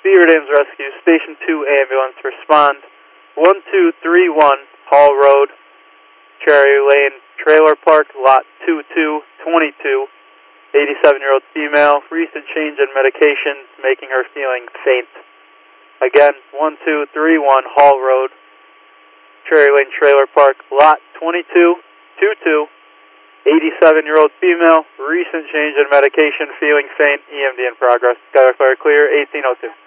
Beaver Dams Rescue, Station 2 ambulance, respond 1231 Hall Road, Cherry Lane, Trailer Park, Lot 2222, 87-year-old female, recent change in medication, making her feeling faint. Again, 1231 Hall Road, Cherry Lane, Trailer Park, Lot 2222, 87-year-old female, recent change in medication, feeling faint, EMD in progress. Skylar Clear, 1802.